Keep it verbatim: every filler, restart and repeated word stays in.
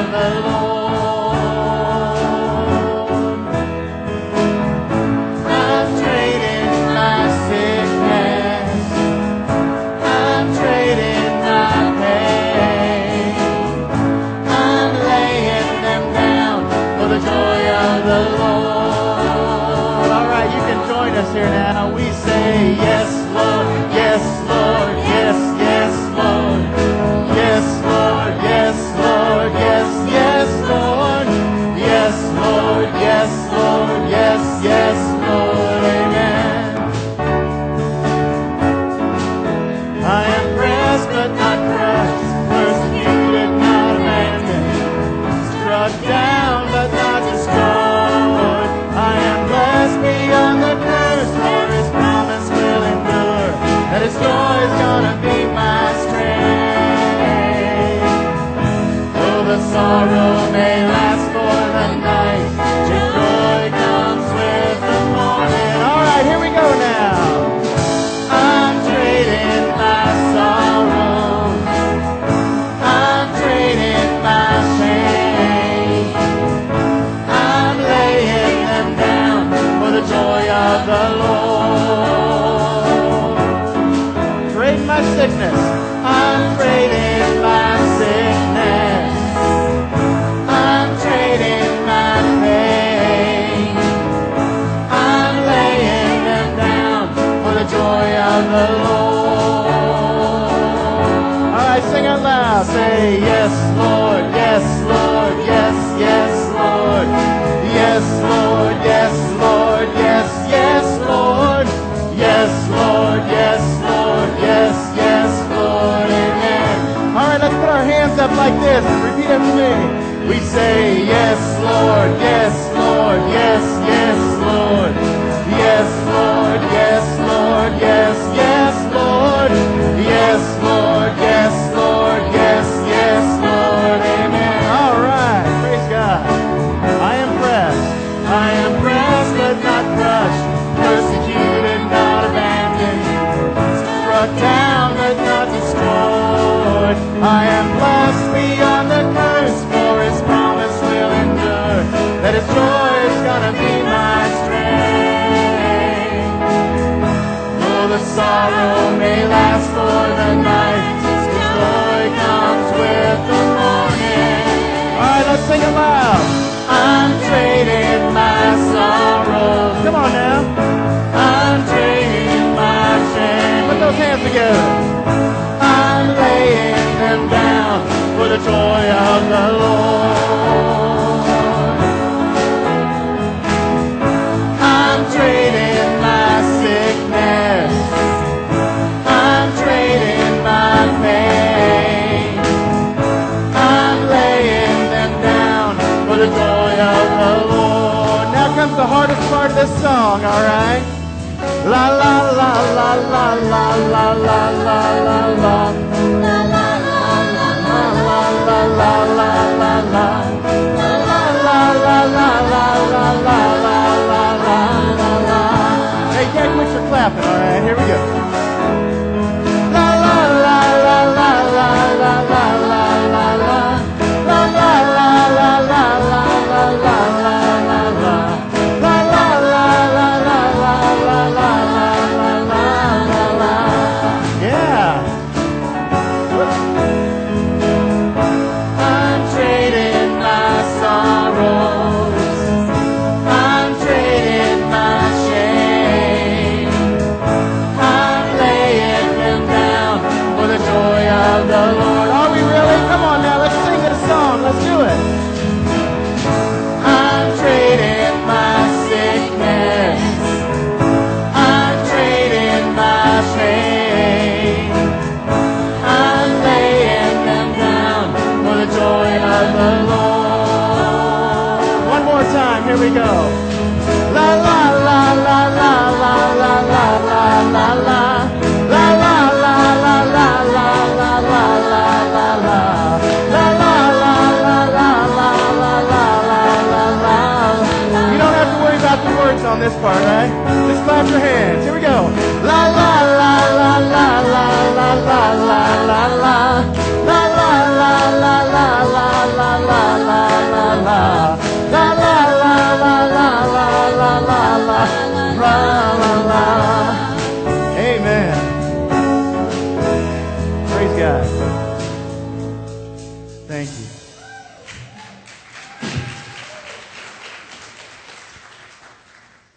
of the Lord. I'm trading my sickness. I'm trading my pain. I'm laying them down for the joy of the Lord. All right, you can join us here now. We say, yes, Lord, yes, Lord, yes, yes, Lord. Yes, Lord, yes, Lord, yes, yes, Lord. Yes, Lord, yes, Lord, yes, yes, Lord, amen. I am pressed but not crushed, persecuted, not abandoned, struck down but not destroyed. I am blessed beyond the curse, for His promise will endure, that His joy is gonna be my strength. Though the sorrow may last for the night, joy comes with the morning. All right, here we go now. I'm trading my sorrow. I'm trading my shame. I'm laying them down for the joy of the Lord. Trading my sickness. I'm trading my sickness. I'm trading my pain. I'm laying them down for the joy of the Lord. All right, sing out loud. Say, yes, Lord, yes, Lord, yes, yes, Lord. Yes, Lord, yes, Lord, yes, yes, Lord. Yes, Lord, yes, Lord, yes, yes, Lord, amen. All right, let's put our hands up like this and repeat after me. We say, yes, Lord, yes, Lord, yes, yes, Lord. Yes, Lord, yes, Lord, yes, yes, Lord. Yes, Lord, yes, Lord, yes, yes, Lord, amen. All right, praise God. I am pressed, I am pressed but not crushed, persecuted, not abandoned, struck down but not destroyed. I am blessed beyond the curse, for His promise will endure, that His joy is gonna be my strength. Though the sorrow may last for the night, joy comes with the morning. All right, let's sing it loud. I'm trading my sorrows. Come on now. I'm trading my shame. Put those hands together. I'm laying them down for the joy of the Lord. I'm trading my sickness. I'm trading my pain. I'm laying them down for the joy of the Lord. Now comes the hardest part of this song, all right? La la la la la la la la la la la. La la la la la la la la la la la. La la la la la la la la la la la. Hey, you can't quit your clapping, all right? Here we go. La la la la la la la la la la la. La la la la la la la la la la la. La la la la la la la la la la la. Yeah. I'm trading my sorrows. I'm trading my shame. I'm laying them down for the joy of the Lord. Are we really? Come on now, let's sing this song. Let's do it. I'm trading my sickness. I'm trading my shame. I'm laying them down for the joy of the Lord. One more time, here we go. La la la la la la la la la la la. La la la la la la la la la la la. La la la la la la la la la la. You don't have to worry about the words on this part, right? Just clap your hands. Here we go. La la la la la